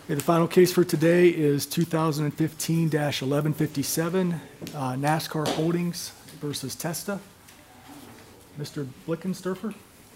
Okay, the final case for today is 2015-1157, NASCAR Holdings versus Testa. Mr. Blickensderfer.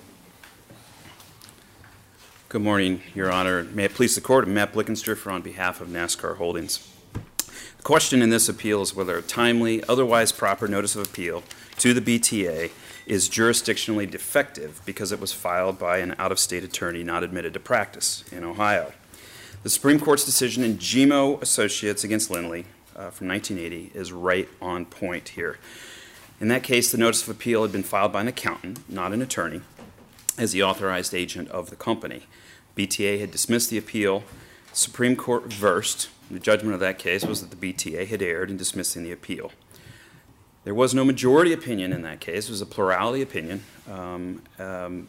Good morning, Your Honor. May it please the Court, I'm Matt Blickensderfer on behalf of NASCAR Holdings. The question in this appeal is whether a timely, otherwise proper notice of appeal to the BTA is jurisdictionally defective because it was filed by an out-of-state attorney not admitted to practice in Ohio. The Supreme Court's decision in GMO Associates against Lindley from 1980 is right on point here. In that case, the notice of appeal had been filed by an accountant, not an attorney, as the authorized agent of the company. BTA had dismissed the appeal. The Supreme Court reversed. The judgment of that case was that the BTA had erred in dismissing the appeal. There was no majority opinion in that case. It was a plurality opinion. And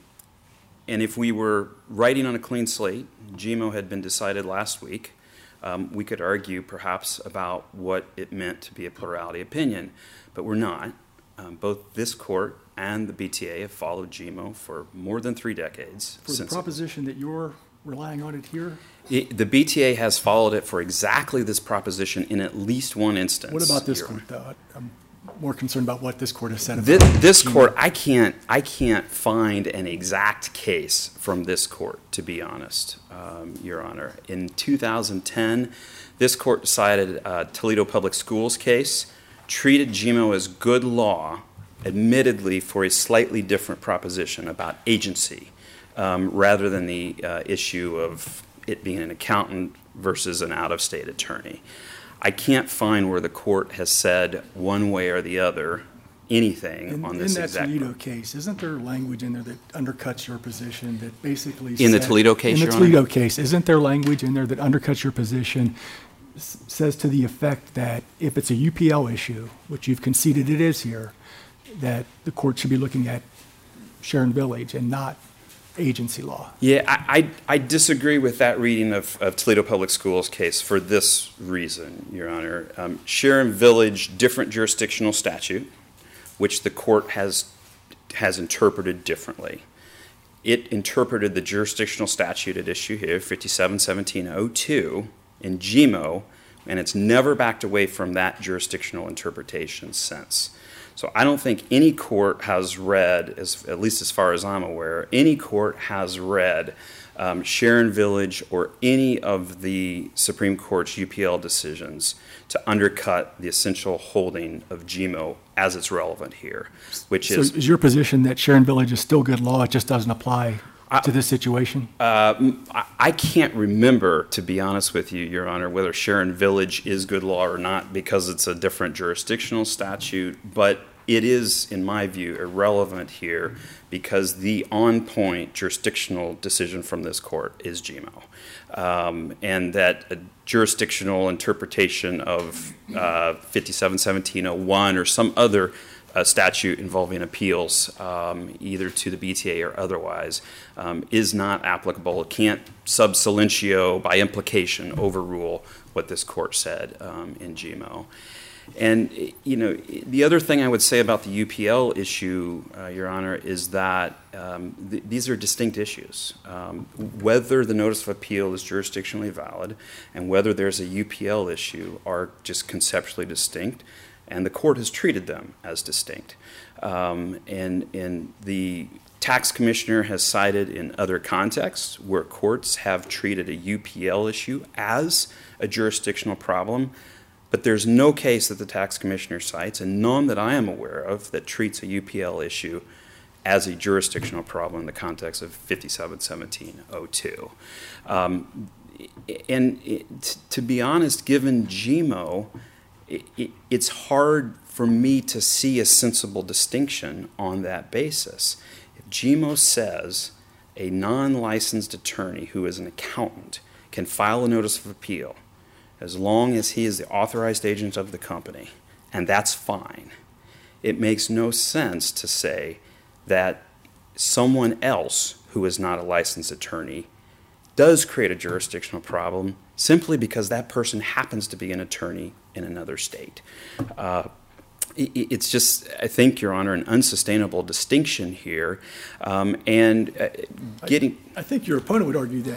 if we were writing on a clean slate, GMO had been decided last week, we could argue perhaps about what it meant to be a plurality opinion, but we're not. Both this court and the BTA have followed GMO for more than 3 decades. For the proposition that you're relying on it here? The BTA has followed it for exactly this proposition in at least one instance. What about this court, though? I'm more concerned about what this court has said about this court. I can't find an exact case from this court, to be honest, Your Honor. In 2010, this court decided Toledo Public Schools case, treated GMO as good law, admittedly for a slightly different proposition about agency, rather than the issue of it being an accountant versus an out-of-state attorney. I can't find where the court has said one way or the other anything on this exact. In that Toledo case, isn't there language in there that undercuts your position that basically in the Toledo case, in the Toledo case, isn't there language in there that undercuts your position, says to the effect that if it's a UPL issue, which you've conceded it is here, that the court should be looking at Sharon Village and not agency law? Yeah, I disagree with that reading of Toledo Public Schools case for this reason, Your Honor. Sharon Village, different jurisdictional statute, which the court has interpreted differently. It interpreted the jurisdictional statute at issue here, 57-1702, in GMO, and it's never backed away from that jurisdictional interpretation since. So I don't think any court has read, at least as far as I'm aware, any court has read Sharon Village or any of the Supreme Court's UPL decisions to undercut the essential holding of GMO as it's relevant here, which is... So is your position that Sharon Village is still good law, it just doesn't apply to this situation? I can't remember, to be honest with you, Your Honor, whether Sharon Village is good law or not because it's a different jurisdictional statute, but it is, in my view, irrelevant here because the on-point jurisdictional decision from this court is GMO. And that a jurisdictional interpretation of 57-1701 or some other statute involving appeals, either to the BTA or otherwise, is not applicable. It can't sub silentio, by implication, overrule what this court said in GMO. And, you know, the other thing I would say about the UPL issue, Your Honor, is that these are distinct issues. Whether the notice of appeal is jurisdictionally valid and whether there's a UPL issue are just conceptually distinct, and the court has treated them as distinct. And the tax commissioner has cited in other contexts where courts have treated a UPL issue as a jurisdictional problem, but there's no case that the tax commissioner cites, and none that I am aware of, that treats a UPL issue as a jurisdictional problem in the context of 57-1702. To be honest, given GMO, it's hard for me to see a sensible distinction on that basis. If GMO says a non-licensed attorney who is an accountant can file a notice of appeal as long as he is the authorized agent of the company, and that's fine, it makes no sense to say that someone else who is not a licensed attorney does create a jurisdictional problem simply because that person happens to be an attorney in another state. It's just, I think, Your Honor, an unsustainable distinction here. I think your opponent would argue that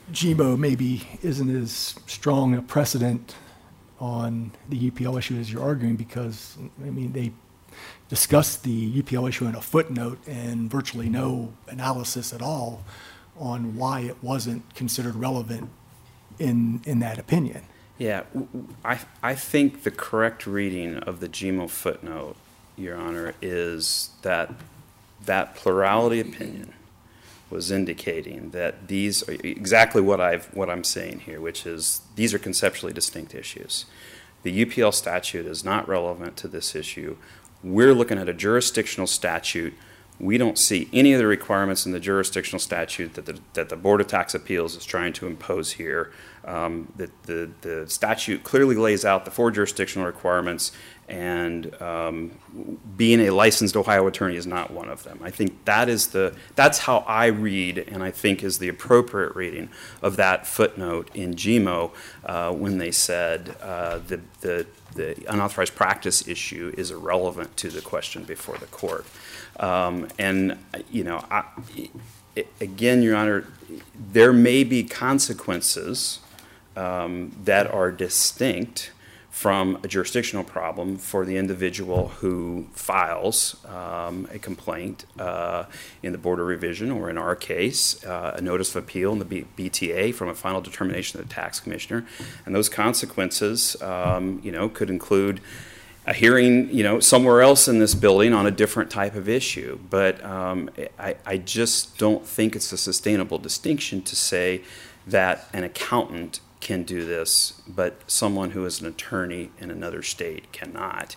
GMO maybe isn't as strong a precedent on the UPL issue as you're arguing, because, I mean, they discussed the UPL issue in a footnote and virtually no analysis at all on why it wasn't considered relevant in that opinion. Yeah, I think the correct reading of the GMO footnote, Your Honor, is that plurality opinion was indicating that these are exactly what I'm saying here, which is these are conceptually distinct issues. The UPL statute is not relevant to this issue. We're looking at a jurisdictional statute. We don't see any of the requirements in the jurisdictional statute that the Board of Tax Appeals is trying to impose here. The statute clearly lays out the 4 jurisdictional requirements, and being a licensed Ohio attorney is not one of them. I think that's how I read, and I think is the appropriate reading of that footnote in GMO when they said the unauthorized practice issue is irrelevant to the question before the court. And, you know, again, Your Honor, there may be consequences that are distinct from a jurisdictional problem for the individual who files a complaint in the Board of Revision, or in our case, a notice of appeal in the BTA from a final determination of the tax commissioner. And those consequences, you know, could include a hearing, you know, somewhere else in this building on a different type of issue. But I just don't think it's a sustainable distinction to say that an accountant can do this, but someone who is an attorney in another state cannot.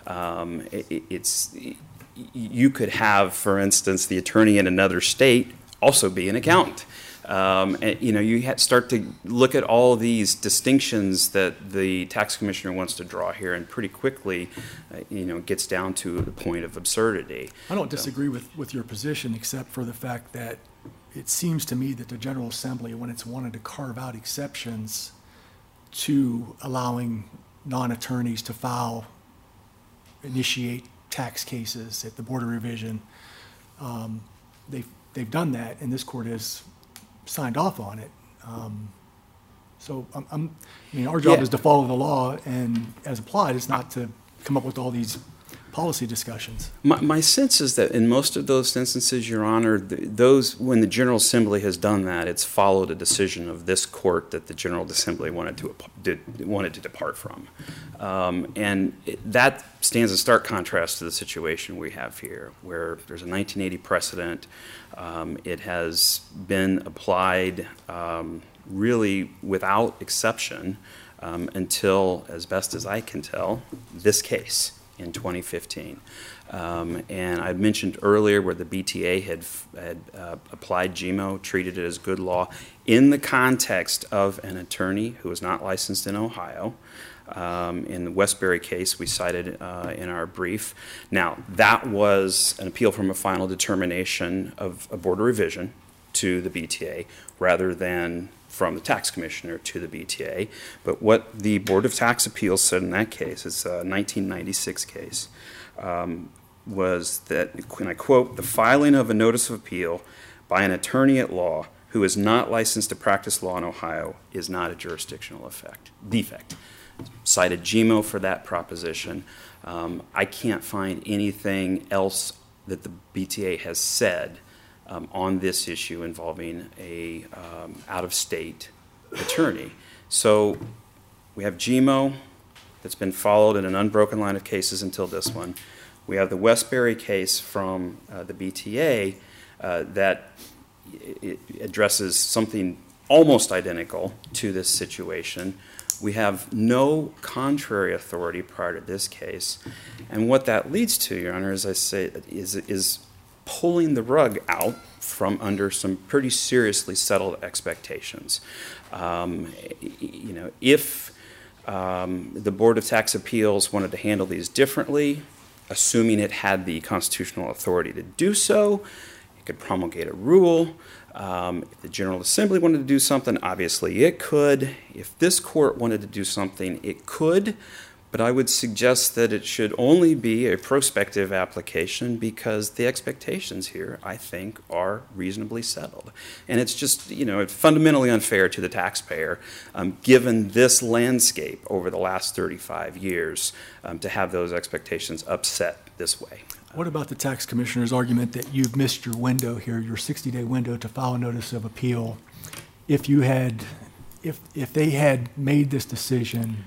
You could have, for instance, the attorney in another state also be an accountant. And, you know, you start to look at all these distinctions that the tax commissioner wants to draw here, and pretty quickly, you know, it gets down to the point of absurdity. I don't disagree with your position, except for the fact that it seems to me that the General Assembly, when it's wanted to carve out exceptions to allowing non-attorneys to initiate tax cases at the Board of Revision, they've done that, and this court has signed off on it. So I mean, our job is to follow the law, and as applied, it's not to come up with all these policy discussions. My sense is that in most of those instances, Your Honor, when the General Assembly has done that, it's followed a decision of this court that the General Assembly wanted to depart from. And that stands in stark contrast to the situation we have here, where there's a 1980 precedent. It has been applied really without exception until, as best as I can tell, this case in 2015. And I mentioned earlier where the BTA had applied GMO, treated it as good law in the context of an attorney who was not licensed in Ohio. In the Westbury case we cited in our brief. Now, that was an appeal from a final determination of a Board of Revision to the BTA rather than from the tax commissioner to the BTA. But what the Board of Tax Appeals said in that case, it's a 1996 case, was that, and I quote, "The filing of a notice of appeal by an attorney at law who is not licensed to practice law in Ohio is not a jurisdictional defect." Cited GMO for that proposition. I can't find anything else that the BTA has said on this issue involving a out-of-state attorney. So we have GMO that's been followed in an unbroken line of cases until this one. We have the Westbury case from the BTA that it addresses something almost identical to this situation. We have no contrary authority prior to this case. And what that leads to, Your Honor, as I say, is pulling the rug out from under some pretty seriously settled expectations. You know, if the Board of Tax Appeals wanted to handle these differently, assuming it had the constitutional authority to do so, it could promulgate a rule. If the General Assembly wanted to do something, obviously it could. If this court wanted to do something, it could. But I would suggest that it should only be a prospective application because the expectations here, I think, are reasonably settled. And it's just, it's fundamentally unfair to the taxpayer, given this landscape over the last 35 years, to have those expectations upset this way. What about the tax commissioner's argument that you've missed your window here, your 60-day window to file a notice of appeal? If they had made this decision,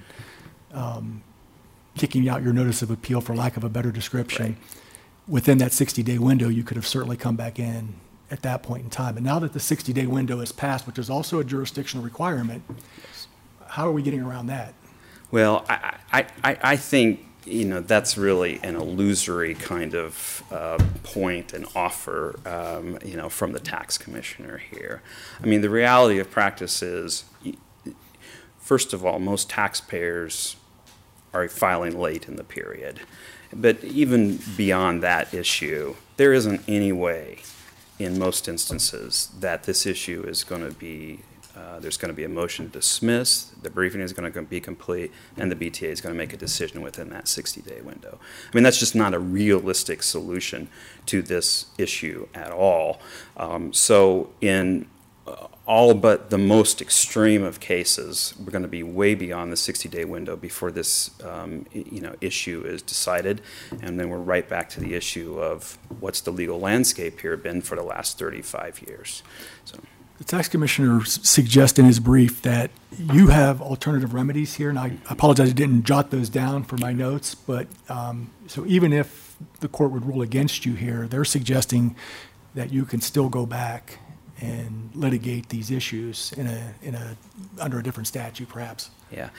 kicking out your notice of appeal for lack of a better description, Right. within that 60-day window, you could have certainly come back in at that point in time. And now that the 60-day window has passed, which is also a jurisdictional requirement, how are we getting around that? Well, I think, that's really an illusory kind of point and offer, from the tax commissioner here. I mean, the reality of practice is, first of all, most taxpayers are filing late in the period. But even beyond that issue, there isn't any way in most instances that this issue is going to be, there's going to be a motion to dismiss, the briefing is going to be complete, and the BTA is going to make a decision within that 60-day window. I mean, that's just not a realistic solution to this issue at all. So in all but the most extreme of cases, we're going to be way beyond the 60-day window before this issue is decided, and then we're right back to the issue of what's the legal landscape here been for the last 35 years. So. The tax commissioner suggests in his brief that you have alternative remedies here, and I apologize I didn't jot those down for my notes, but so even if the court would rule against you here, they're suggesting that you can still go back and litigate these issues under a different statute, perhaps. Yeah.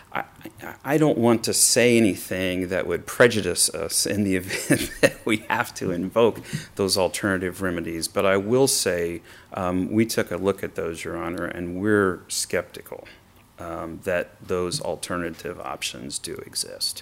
I don't want to say anything that would prejudice us in the event that we have to invoke those alternative remedies, but I will say we took a look at those, Your Honor, and we're skeptical that those alternative options do exist.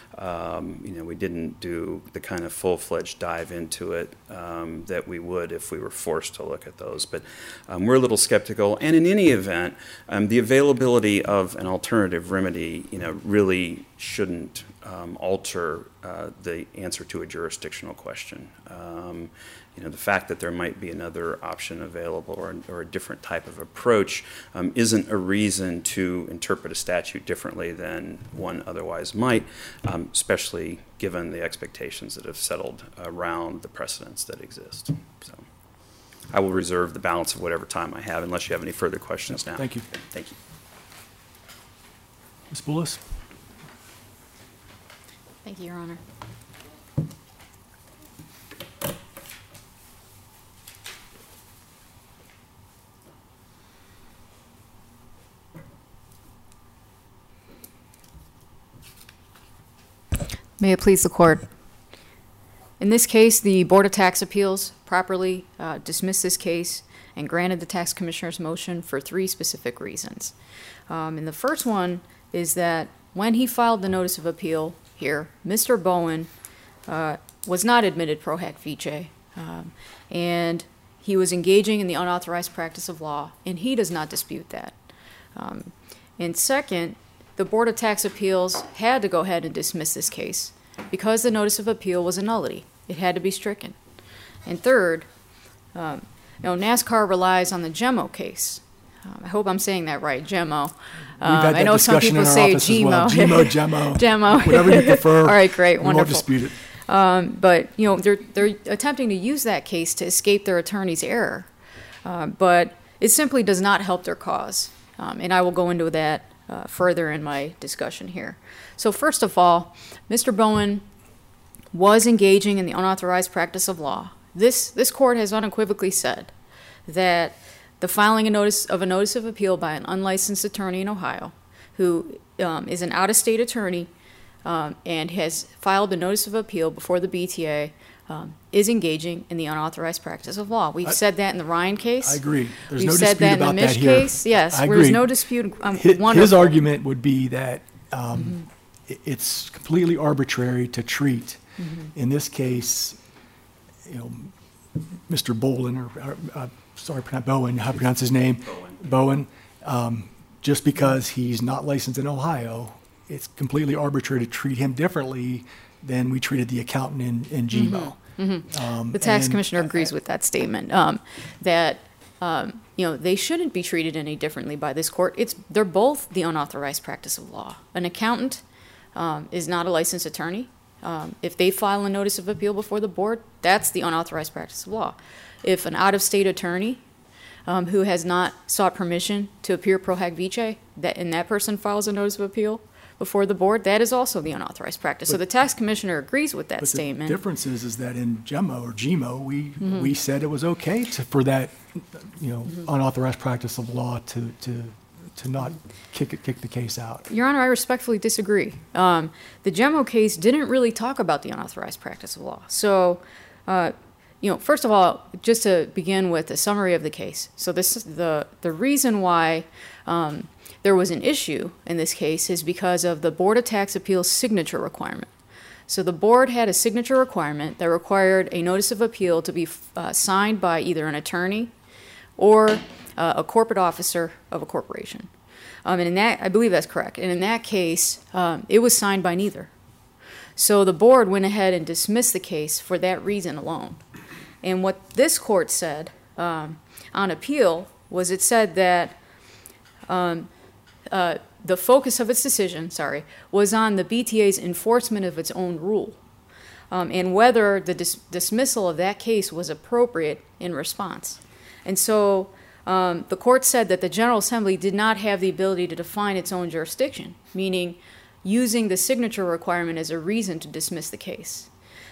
We didn't do the kind of full-fledged dive into it that we would if we were forced to look at those. But we're a little skeptical. And in any event, the availability of an alternative remedy, really shouldn't alter the answer to a jurisdictional question. The fact that there might be another option available or a different type of approach isn't a reason to interpret a statute differently than one otherwise might, especially given the expectations that have settled around the precedents that exist. So I will reserve the balance of whatever time I have unless you have any further questions now. Thank you. Thank you. Ms. Bullis? Thank you, Your Honor. May it please the Court. In this case, the Board of Tax Appeals properly dismissed this case and granted the tax commissioner's motion for 3 specific reasons. And the first one is that when he filed the notice of appeal here, Mr. Bowen was not admitted pro hac vice, and he was engaging in the unauthorized practice of law, and he does not dispute that. And second, the Board of Tax Appeals had to go ahead and dismiss this case because the notice of appeal was a nullity. It had to be stricken. And third, NASCAR relies on the GEMO case. I hope I'm saying that right, GEMO. We've had that I know some discussion people in our say office as well. GEMO. GEMO. Whatever you prefer. All right, great, we wonderful. won't dispute it. But they're attempting to use that case to escape their attorney's error, but it simply does not help their cause. And I will go into that further in my discussion here. So first of all, Mr. Bowen was engaging in the unauthorized practice of law. This court has unequivocally said that the filing a notice of appeal by an unlicensed attorney in Ohio, who is an out-of-state attorney and has filed a notice of appeal before the BTA, is engaging in the unauthorized practice of law. We've said that in the Ryan case. I agree. There's We've no said dispute that in the about Mish that here. case. Yes, I there's agree. no dispute. His Wonderful. argument would be that it's completely arbitrary to treat, in this case, Mr. Bowen, Bowen, how to pronounce his name? Bowen. Just because he's not licensed in Ohio it's completely arbitrary to treat him differently than we treated the accountant in GMO. The tax commissioner agrees with that statement, that they shouldn't be treated any differently by this court. They're both the unauthorized practice of law. An accountant is not a licensed attorney. If they file a notice of appeal before the board, that's the unauthorized practice of law. If an out-of-state attorney who has not sought permission to appear pro hac vice, and that person files a notice of appeal before the board, that is also the unauthorized practice. So the tax commissioner agrees with that statement. The difference is that in GMO, we said it was okay for that, unauthorized practice of law to not kick the case out. Your Honor, I respectfully disagree. The GMO case didn't really talk about the unauthorized practice of law. So, first of all, just to begin with a summary of the case. So the reason why there was an issue in this case is because of the Board of Tax Appeals signature requirement. So the board had a signature requirement that required a notice of appeal to be signed by either an attorney or a corporate officer of a corporation. And in that, I believe that's correct. And in that case, it was signed by neither. So the board went ahead and dismissed the case for that reason alone. And what this court said on appeal was it said that the focus of its decision, was on the BTA's enforcement of its own rule, and whether the dismissal of that case was appropriate in response. And so the court said that the General Assembly did not have the ability to define its own jurisdiction, meaning using the signature requirement as a reason to dismiss the case.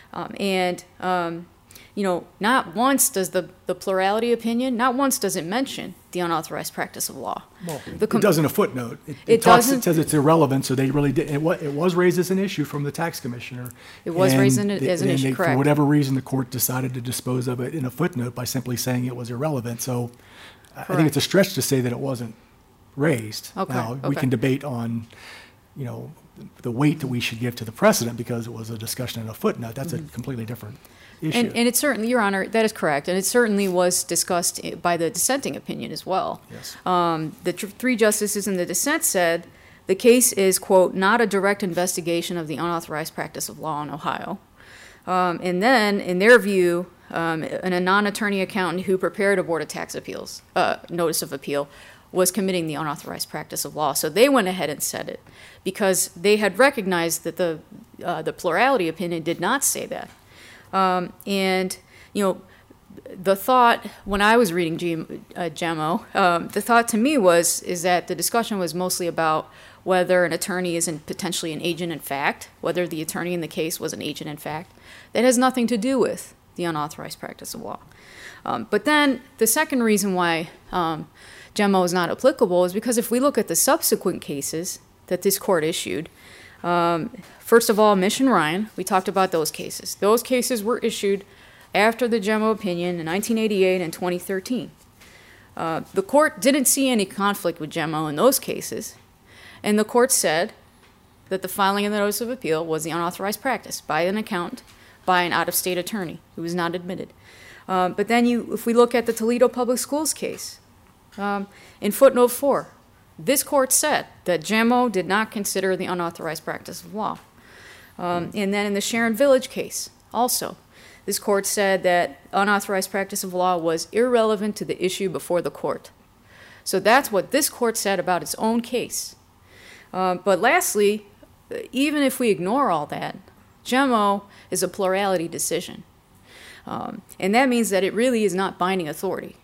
Not once does the plurality opinion, not once does it mention the unauthorized practice of law. Well, it does in a footnote. It says it's irrelevant, so they really did. It was raised as an issue from the tax commissioner. It was raised as an issue, correct. For whatever reason, the court decided to dispose of it in a footnote by simply saying it was irrelevant. So I think it's a stretch to say that it wasn't raised. Now, we can debate on, the weight that we should give to the precedent because it was a discussion in a footnote. That's a completely different issue. And it certainly, Your Honor, that is correct. And it certainly was discussed by the dissenting opinion as well. Yes. The three justices in the dissent said the case is, quote, not a direct investigation of the unauthorized practice of law in Ohio. And then, in their view, a non-attorney accountant who prepared a Board of Tax Appeals notice of appeal was committing the unauthorized practice of law. So they went ahead and said it because they had recognized that the plurality opinion did not say that. The thought when I was reading GMO, the thought to me is that the discussion was mostly about whether an attorney isn't potentially an agent in fact, whether the attorney in the case was an agent in fact. That has nothing to do with the unauthorized practice of law. But then the second reason why GMO is not applicable is because if we look at the subsequent cases that this court issued, first of all, Mission Ryan, we talked about those cases. Those cases were issued after the GMO opinion in 1988 and 2013. The court didn't see any conflict with GMO in those cases, and the court said that the filing of the notice of appeal was the unauthorized practice by an accountant, by an out-of-state attorney who was not admitted. But then if we look at the Toledo Public Schools case, in footnote 4, this court said that GMO did not consider the unauthorized practice of law. And then in the Sharon Village case, also, this court said that unauthorized practice of law was irrelevant to the issue before the court. So that's what this court said about its own case. But lastly, even if we ignore all that, GMO is a plurality decision. And that means that it really is not binding authority.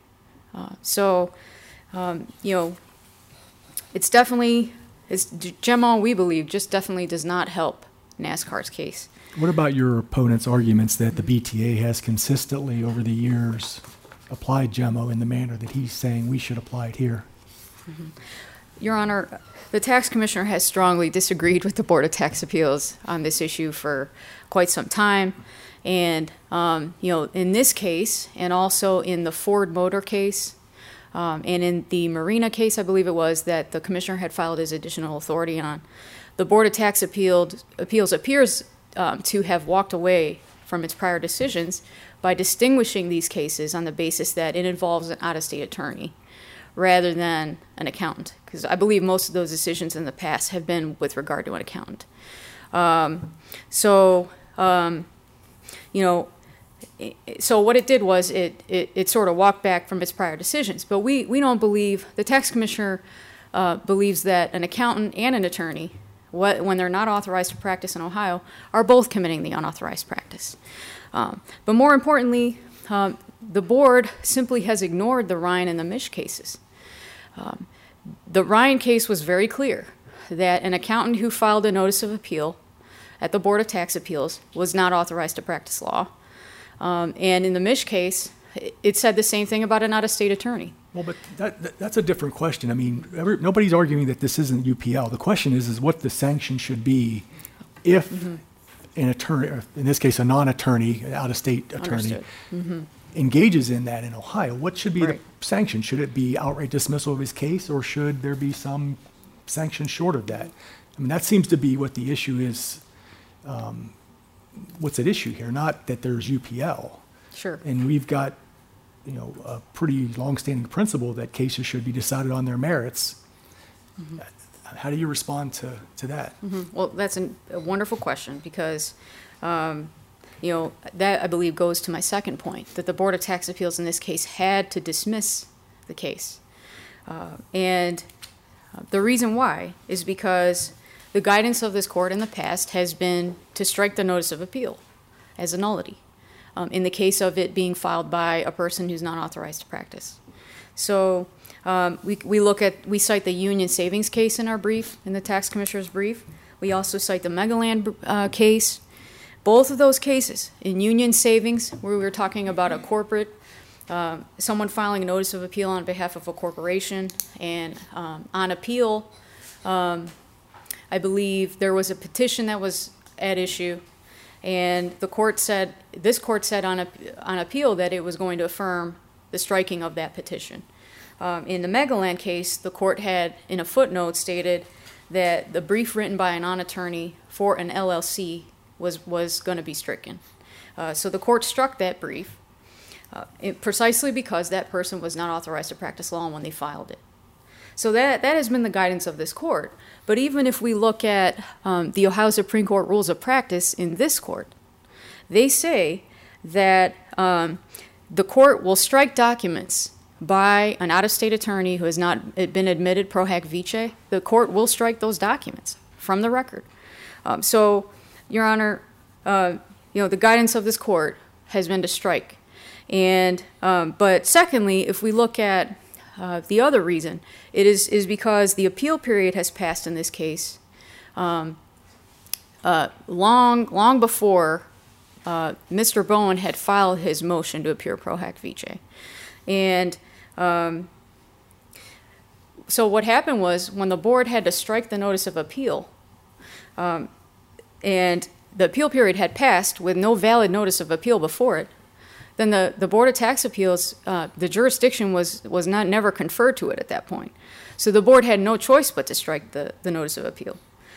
GMO, we believe, just definitely does not help NASCAR's case. What about your opponent's arguments that the BTA has consistently over the years applied GMO in the manner that he's saying we should apply it here? Mm-hmm. Your Honor, the tax commissioner has strongly disagreed with the Board of Tax Appeals on this issue for quite some time. And, in this case, and also in the Ford Motor case, and in the Marina case, I believe it was, that the commissioner had filed his additional authority on, the Board of Tax Appeals appears to have walked away from its prior decisions by distinguishing these cases on the basis that it involves an out-of-state attorney rather than an accountant, because I believe most of those decisions in the past have been with regard to an accountant. So what it did was it sort of walked back from its prior decisions. But we don't believe, the tax commissioner believes that an accountant and an attorney, when they're not authorized to practice in Ohio, are both committing the unauthorized practice. But more importantly, the board simply has ignored the Ryan and the Mish cases. The Ryan case was very clear that an accountant who filed a notice of appeal at the Board of Tax Appeals was not authorized to practice law. And in the Mish case, it said the same thing about an out-of-state attorney. Well, but that's a different question. I mean, nobody's arguing that this isn't UPL. The question is what the sanction should be if an attorney, or in this case, a non-attorney, an out-of-state attorney, engages in that in Ohio. What should be the sanction? Should it be outright dismissal of his case, or should there be some sanction short of that? I mean, that seems to be what the issue is. What's at issue here? Not that there's UPL. Sure. And we've got, a pretty longstanding principle that cases should be decided on their merits. How do you respond to that? Well, that's a wonderful question because, that I believe goes to my second point, that the Board of Tax Appeals in this case had to dismiss the case. And the reason why is because the guidance of this court in the past has been to strike the notice of appeal as a nullity in the case of it being filed by a person who's not authorized to practice. So we cite the Union Savings case in our brief, in the tax commissioner's brief. We also cite the Megaland case. Both of those cases, in Union Savings, where we were talking about a corporate, someone filing a notice of appeal on behalf of a corporation, and on appeal, I believe there was a petition that was at issue, and this court said on appeal that it was going to affirm the striking of that petition. In the Megaland case, the court had, in a footnote, stated that the brief written by a non-attorney for an LLC was going to be stricken. So the court struck that brief precisely because that person was not authorized to practice law when they filed it. So that has been the guidance of this court. But even if we look at the Ohio Supreme Court rules of practice in this court, they say that the court will strike documents by an out-of-state attorney who has not been admitted pro hac vice. The court will strike those documents from the record. So, Your Honor, the guidance of this court has been to strike. And but secondly, if we look at the other reason, it is because the appeal period has passed in this case long before Mr. Bowen had filed his motion to appear pro hac vice. And so what happened was when the board had to strike the notice of appeal, and the appeal period had passed with no valid notice of appeal before it, then the Board of Tax Appeals, the jurisdiction was never conferred to it at that point. So the board had no choice but to strike the notice of appeal.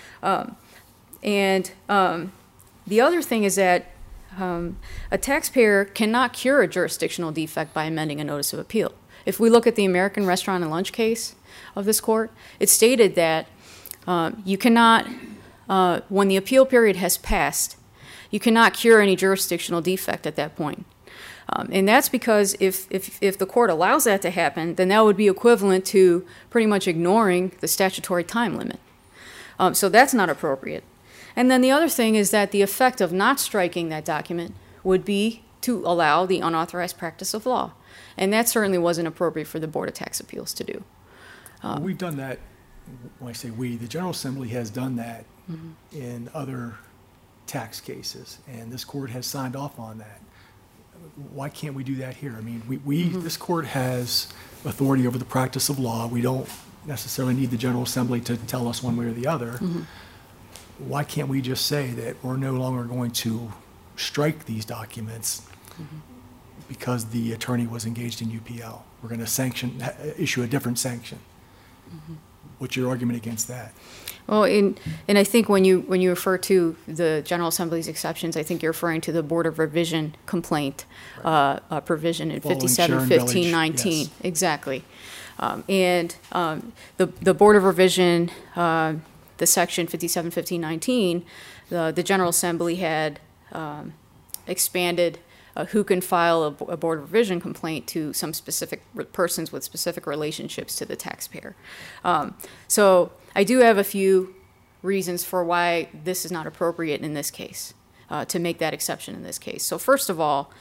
And the other thing is that a taxpayer cannot cure a jurisdictional defect by amending a notice of appeal. If we look at the American Restaurant and Lunch case of this court, it stated that you cannot, when the appeal period has passed, you cannot cure any jurisdictional defect at that point. And that's because if the court allows that to happen, then that would be equivalent to pretty much ignoring the statutory time limit. So that's not appropriate. And then the other thing is that the effect of not striking that document would be to allow the unauthorized practice of law. And that certainly wasn't appropriate for the Board of Tax Appeals to do. We've done that, when I say we, the General Assembly has done that in other tax cases, and this court has signed off on that. Why can't we do that here? I mean, this court has authority over the practice of law. We don't necessarily need the General Assembly to tell us one way or the other. Why can't we just say that we're no longer going to strike these documents because the attorney was engaged in UPL? We're going to issue a different sanction. What's your argument against that? Well, and I think when you refer to the General Assembly's exceptions, I think you're referring to the Board of Revision complaint provision in 57-15-19. Yes. Exactly. The Board of Revision, the section 571519, the General Assembly had expanded who can file a Board of Revision complaint to some specific persons with specific relationships to the taxpayer. So I do have a few reasons for why this is not appropriate in this case, to make that exception in this case. So first of all,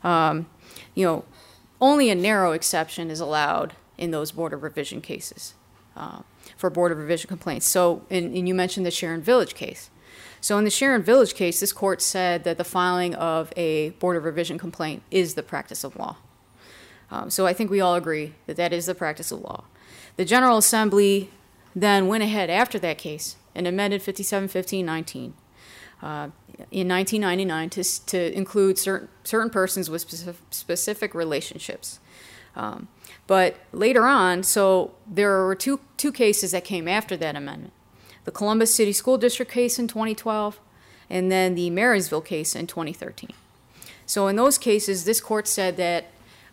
only a narrow exception is allowed in those Board of Revision cases for Board of Revision complaints. So, and you mentioned the Sharon Village case. So in the Sharon Village case, this court said that the filing of a Board of Revision complaint is the practice of law. So I think we all agree that that is the practice of law. The General Assembly then went ahead after that case and amended 571519 in 1999 to include certain persons with specific relationships. But later on, so there were two cases that came after that amendment. The Columbus City School District case in 2012, and then the Marysville case in 2013. So in those cases, this court said that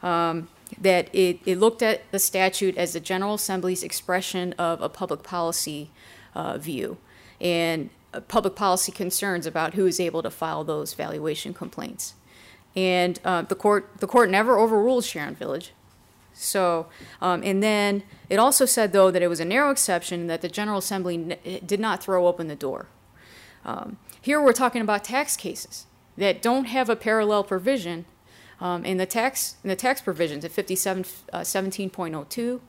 it looked at the statute as the General Assembly's expression of a public policy view and public policy concerns about who is able to file those valuation complaints. And the court never overruled Sharon Village. So, and then it also said, though, that it was a narrow exception that the General Assembly did not throw open the door. Here we're talking about tax cases that don't have a parallel provision in the tax provisions at 5717.02.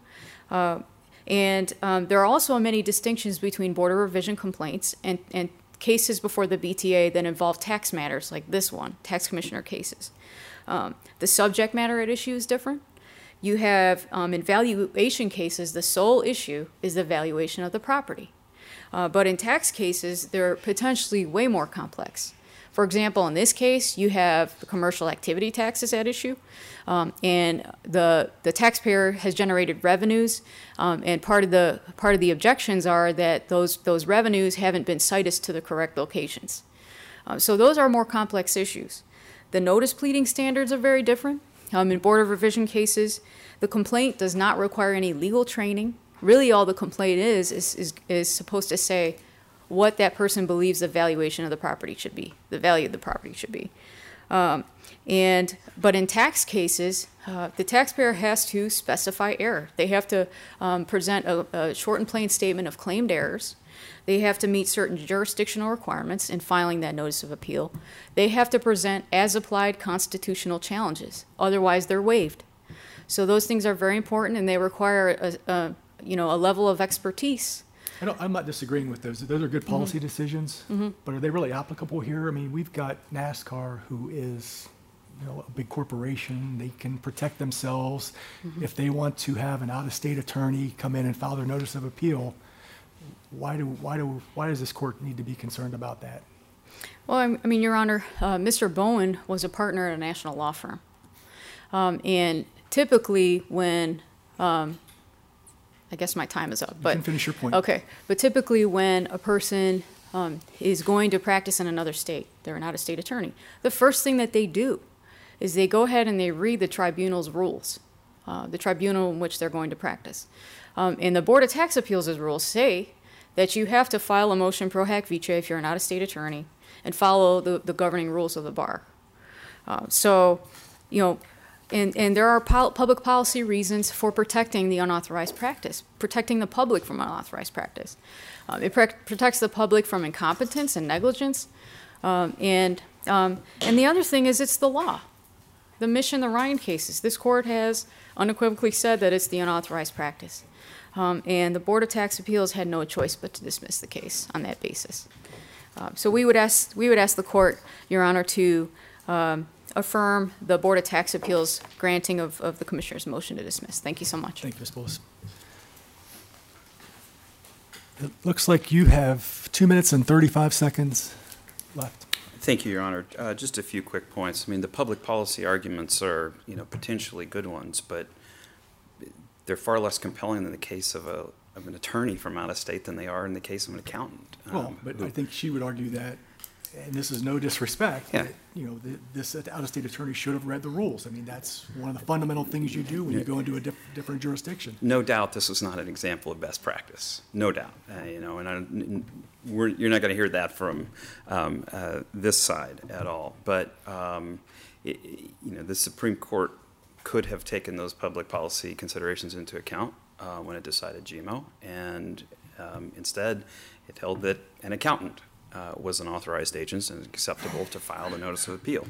And there are also many distinctions between Board of Revision complaints and cases before the BTA that involve tax matters like this one, tax commissioner cases. The subject matter at issue is different. You have, in valuation cases, the sole issue is the valuation of the property. But in tax cases, they're potentially way more complex. For example, in this case, you have the commercial activity taxes at issue, and the taxpayer has generated revenues, and part of the objections are that those revenues haven't been cited to the correct locations. So those are more complex issues. The notice pleading standards are very different. In Board of Revision cases, the complaint does not require any legal training. Really, all the complaint is supposed to say what that person believes the valuation of the property should be, the value of the property should be. But in tax cases, the taxpayer has to specify error. They have to present a short and plain statement of claimed errors. They have to meet certain jurisdictional requirements in filing that notice of appeal. They have to present as-applied constitutional challenges. Otherwise, they're waived. So those things are very important, and they require a level of expertise. I'm not disagreeing with those. Those are good policy decisions, but are they really applicable here? I mean, we've got NASCAR, who is a big corporation. They can protect themselves. If they want to have an out-of-state attorney come in and file their notice of appeal, why does this court need to be concerned about that? Well, I mean, Your Honor, Mr. Bowen was a partner at a national law firm. And typically when, I guess my time is up. You can finish your point. Okay. But typically when a person is going to practice in another state, they're an out-of-state attorney, the first thing that they do is they go ahead and they read the tribunal's rules, the tribunal in which they're going to practice. And the Board of Tax Appeals' rules say that you have to file a motion pro hac vice if you're an out-of-state attorney and follow the governing rules of the bar. And there are public policy reasons for protecting the unauthorized practice, protecting the public from unauthorized practice. It protects the public from incompetence and negligence. And the other thing is it's the law. The Mission, the Ryan cases, this court has unequivocally said that it's the unauthorized practice. And the Board of Tax Appeals had no choice but to dismiss the case on that basis. So we would ask the court, Your Honor, to affirm the Board of Tax Appeals granting of the Commissioner's motion to dismiss. Thank you so much. Thank you, Ms. Bullis. It looks like you have 2 minutes and 35 seconds left. Thank you, Your Honor. Just a few quick points. I mean, the public policy arguments are, potentially good ones, but they're far less compelling in the case of an attorney from out of state than they are in the case of an accountant. But I think she would argue that and this is no disrespect, Yeah. that, you know, this out-of-state attorney should have read the rules. I mean, that's one of the fundamental things you do when you go into a different jurisdiction. No doubt this was not an example of best practice. No doubt. You know, and you're not going to hear that from this side at all. But, you know, the Supreme Court could have taken those public policy considerations into account when it decided GMO, and instead it held that an accountant was an authorized agent and acceptable to file the notice of appeal.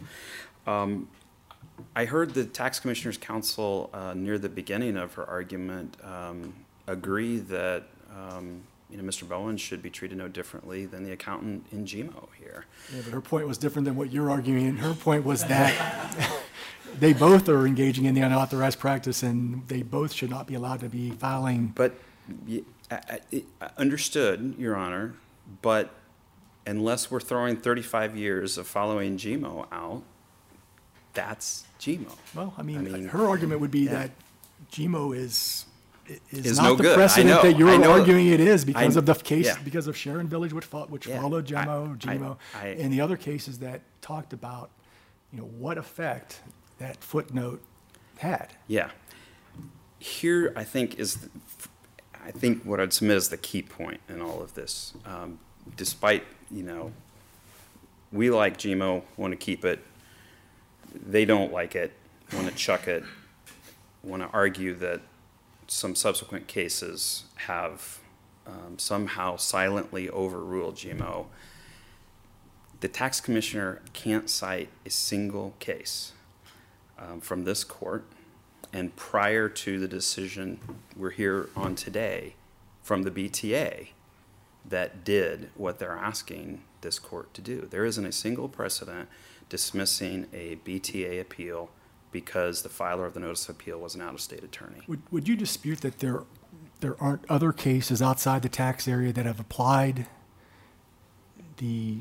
I heard the Tax Commissioners Council near the beginning of her argument agree that you know, Mr. Bowen should be treated no differently than the accountant in GMO here. Yeah, but her point was different than what you're arguing. And her point was that they both are engaging in the unauthorized practice, and they both should not be allowed to be filing. But I understood, Your Honor, but unless we're throwing 35 years of following GMO out, that's GMO. Well, I mean, her argument would be yeah. that GMO is no not the good. I precedent know, that you're I know. arguing it is because of the case, yeah. because of Sharon Village, which Yeah. followed GMO, I- and the other cases that talked about, you know, what effect that footnote had. Yeah. Here, I think what I'd submit is the key point in all of this. Despite, you know, we like GMO, want to keep it. They don't like it, want to chuck it, want to argue that some subsequent cases have somehow silently overruled GMO. The tax commissioner can't cite a single case from this court, and prior to the decision we're here on today from the BTA that did what they're asking this court to do. There isn't a single precedent dismissing a BTA appeal because the filer of the notice of appeal was an out-of-state attorney. Would you dispute that there aren't other cases outside the tax area that have applied the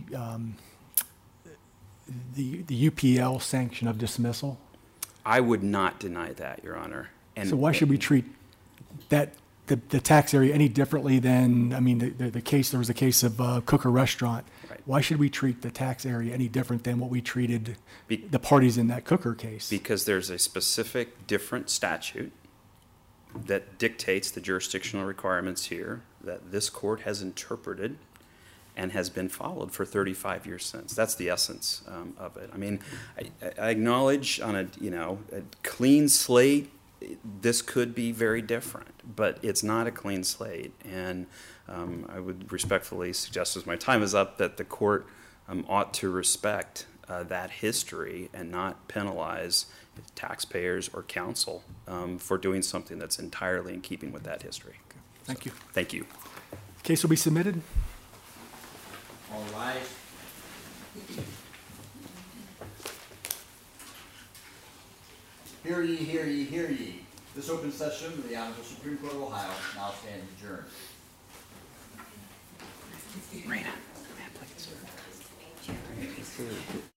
UPL sanction of dismissal? I would not deny that, Your Honor. And So why should we treat that, the tax area any differently than, I mean, the case, there was a case of Cooker Restaurant. Right. Why should we treat the tax area any different than what we treated Be- the parties in that Cooker case? Because there's a specific different statute that dictates the jurisdictional requirements here that this court has interpreted and has been followed for 35 years since. That's the essence of it. I mean, I acknowledge on a clean slate, this could be very different, but it's not a clean slate. And I would respectfully suggest, as my time is up, that the court ought to respect that history and not penalize taxpayers or counsel for doing something that's entirely in keeping with that history. Thank you. Thank you. Case will be submitted. All right. Hear ye, hear ye, hear ye. This open session of the Honorable Supreme Court of Ohio now stands adjourned. Rena.